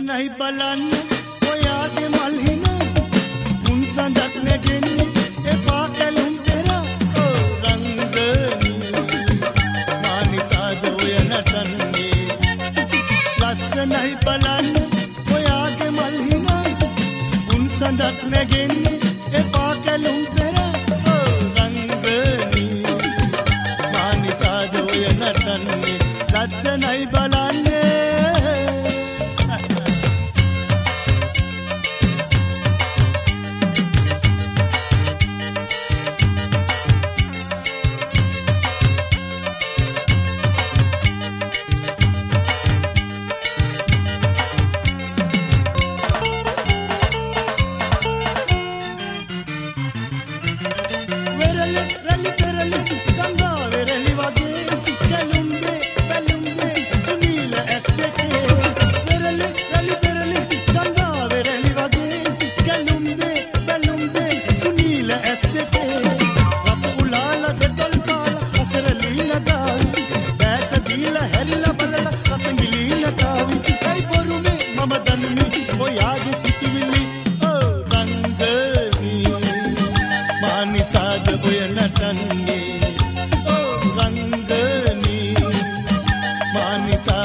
ලස්සනයි බලන්න ඔයාගේ මල් හින උන් සඳක් නැගෙන්නේ එපා කැලුම් පෙර රංගනී මානිසාද ඔය නටන්නේ ලස්සනයි බලන්න ඔයාගේ මල් හින උන් සඳක් නැගෙන්නේ එපා කැලුම් පෙර රංගනී මානිසාද ඔය නටන්නේ ලස්සනයි බලන්නේ Manisa